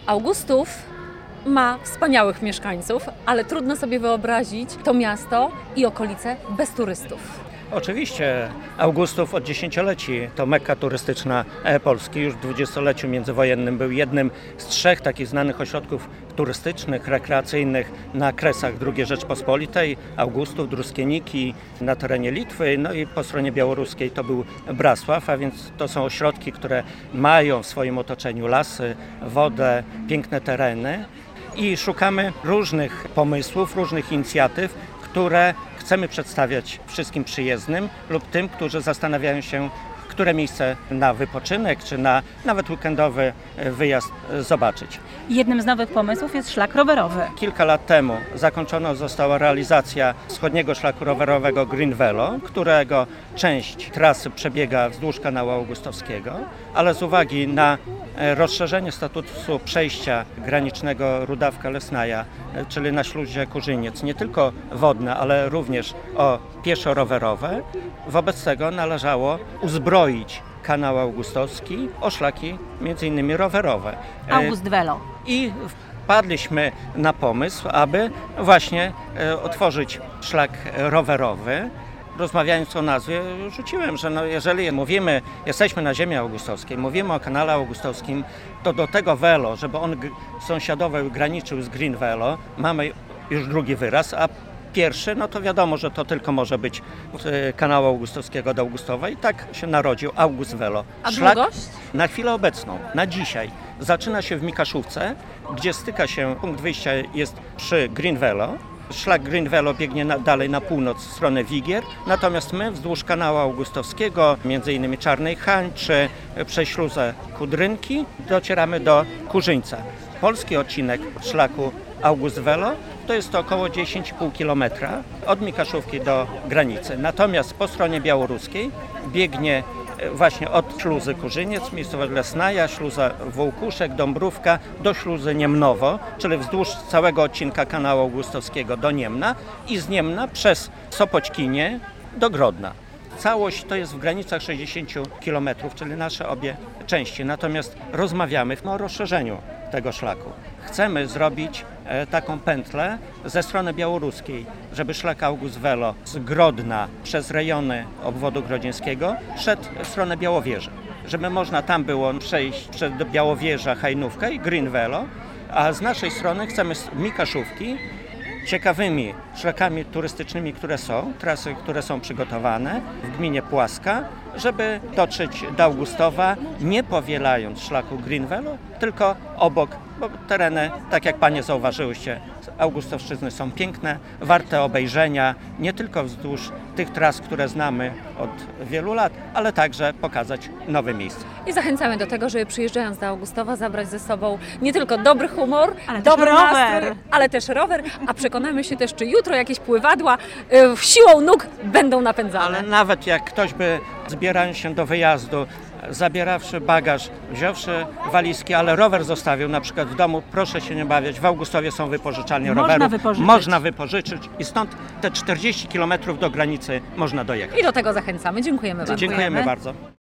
Augustów ma wspaniałych mieszkańców, ale trudno sobie wyobrazić to miasto i okolice bez turystów. Oczywiście Augustów od dziesięcioleci to mekka turystyczna Polski. Już w dwudziestoleciu międzywojennym był jednym z 3 takich znanych ośrodków turystycznych, rekreacyjnych na Kresach II Rzeczpospolitej. Augustów, Druskieniki na terenie Litwy, no i po stronie białoruskiej to był Brasław, a więc to są ośrodki, które mają w swoim otoczeniu lasy, wodę, piękne tereny i szukamy różnych pomysłów, różnych inicjatyw, które chcemy przedstawiać wszystkim przyjezdnym lub tym, którzy zastanawiają się, które miejsce na wypoczynek czy na nawet weekendowy wyjazd zobaczyć. Jednym z nowych pomysłów jest szlak rowerowy. Kilka lat temu zakończona została realizacja wschodniego szlaku rowerowego Green Velo, którego część trasy przebiega wzdłuż kanału augustowskiego, ale z uwagi na rozszerzenie statusu przejścia granicznego Rudawka-Lesnaja, czyli na śluzie Kurzyniec, nie tylko wodne, ale również o pieszo-rowerowe, wobec tego należało uzbroić kanał augustowski o szlaki m.in. rowerowe. August Velo. I wpadliśmy na pomysł, aby właśnie otworzyć szlak rowerowy. Rozmawiając o nazwie, rzuciłem, że jeżeli mówimy, jesteśmy na ziemi augustowskiej, mówimy o kanale augustowskim, to do tego Velo, żeby on sąsiadował i graniczył z Green Velo, mamy już drugi wyraz, a pierwszy, no to wiadomo, że to tylko może być od kanału augustowskiego do Augustowa i tak się narodził August Velo. A długość? Na chwilę obecną, na dzisiaj, zaczyna się w Mikaszówce, gdzie styka się, punkt wyjścia jest przy Green Velo. Szlak Green Velo biegnie dalej na północ w stronę Wigier, natomiast my wzdłuż kanału augustowskiego, m.in. Czarnej Hań czy przez śluzę Kudrynki, docieramy do Kurzyńca. Polski odcinek szlaku August Velo to jest to około 10,5 km od Mikaszówki do granicy. Natomiast po stronie białoruskiej biegnie właśnie od śluzy Kurzyniec, miejscowość Lesnaja, śluza Wołkuszek, Dąbrówka do śluzy Niemnowo, czyli wzdłuż całego odcinka kanału augustowskiego do Niemna i z Niemna przez Sopoćkinię do Grodna. Całość to jest w granicach 60 km, czyli nasze obie części. Natomiast rozmawiamy o rozszerzeniu tego szlaku. Chcemy zrobić taką pętlę ze strony białoruskiej, żeby szlak August Velo z Grodna przez rejony obwodu grodzieńskiego szedł w stronę Białowieży. Żeby można tam było przejść przez Białowieża, Hajnówkę i Green Velo, a z naszej strony chcemy z Mikaszówki ciekawymi szlakami turystycznymi, które są, trasy, które są przygotowane w gminie Płaska, żeby dotrzeć do Augustowa, nie powielając szlaku Green Velo, tylko obok, bo tereny, tak jak panie zauważyłyście, Augustowszczyzny są piękne, warte obejrzenia, nie tylko wzdłuż tych tras, które znamy od wielu lat, ale także pokazać nowe miejsca. I zachęcamy do tego, żeby przyjeżdżając do Augustowa zabrać ze sobą nie tylko dobry humor, ale dobry też rower. nastrój, ale też rower, a przekonamy się też, czy jutro jakieś pływadła siłą nóg będą napędzane. Ale nawet jak ktoś by zbierając się do wyjazdu, zabierawszy bagaż, wziąwszy walizki, ale rower zostawił na przykład w domu, proszę się nie bawić, w Augustowie są wypożyczalnie rowerów. Można wypożyczyć i stąd te 40 km do granicy można dojechać. I do tego zachęcamy. Dziękujemy bardzo. Dziękujemy bardzo.